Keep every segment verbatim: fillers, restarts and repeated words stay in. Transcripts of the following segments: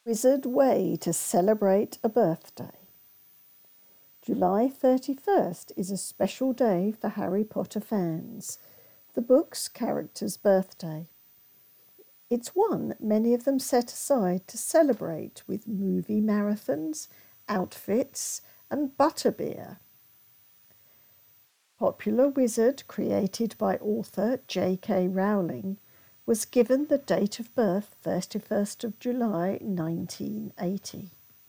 Wizard way to celebrate a birthday. July thirty-first is a special day for Harry Potter fans, the book's character's birthday. It's one many of them set aside to celebrate with movie marathons, outfits, and butterbeer. Popular Wizard, created by author J K Rowling, was given the date of birth thirty-first of July nineteen eighty.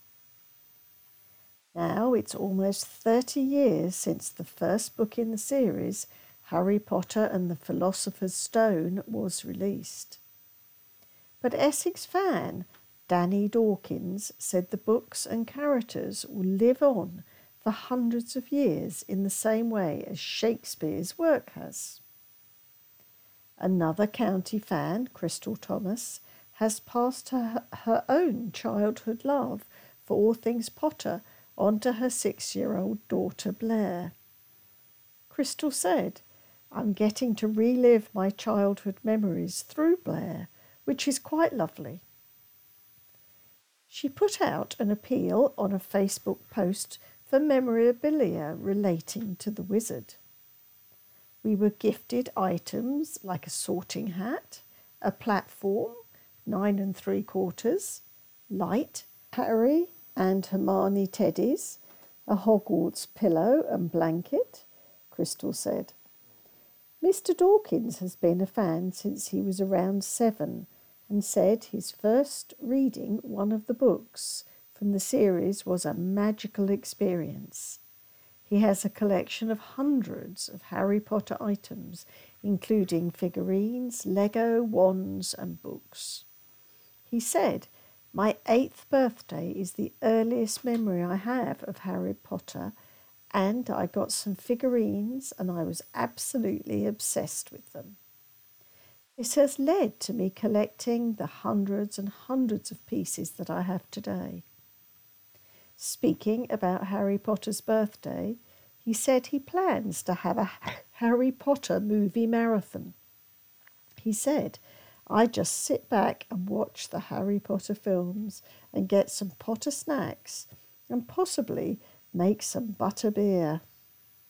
Now it's almost thirty years since the first book in the series, Harry Potter and the Philosopher's Stone, was released. But Essex fan Danny Dawkins said the books and characters will live on for hundreds of years in the same way as Shakespeare's work has. Another county fan, Crystal Thomas, has passed her, her own childhood love for all things Potter on to her six-year-old daughter Blair. Crystal said, "I'm getting to relive my childhood memories through Blair, which is quite lovely." She put out an appeal on a Facebook post for memorabilia relating to the wizard. We were gifted items like a sorting hat, a platform, nine and three quarters, light, Harry and Hermione teddies, a Hogwarts pillow and blanket, Crystal said. Mister Dawkins has been a fan since he was around seven and said his first reading one of the books from the series was a magical experience. He has a collection of hundreds of Harry Potter items, including figurines, Lego, wands and books. He said, "My eighth birthday is the earliest memory I have of Harry Potter, and I got some figurines and I was absolutely obsessed with them. This has led to me collecting the hundreds and hundreds of pieces that I have today." Speaking about Harry Potter's birthday, he said he plans to have a Harry Potter movie marathon. He said, "I just sit back and watch the Harry Potter films and get some Potter snacks and possibly make some butterbeer."